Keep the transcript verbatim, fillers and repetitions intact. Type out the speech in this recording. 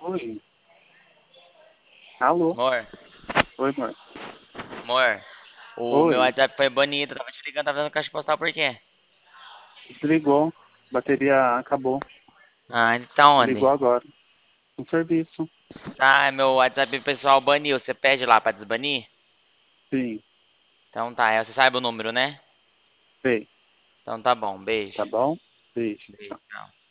Oi. Alô? Amor, Oi, amor. amor, o meu Oi. WhatsApp foi banido, tava te ligando, tava dando caixa postal por quê? Desligou. Bateria acabou. Ah, ele tá onde? Ligou agora. No serviço. Tá, meu WhatsApp pessoal baniu, você pede lá pra desbanir? Sim. Então tá, é, você sabe o número, né? Sei. Então tá bom, beijo. Tá bom? Beijo. Beijo, tchau.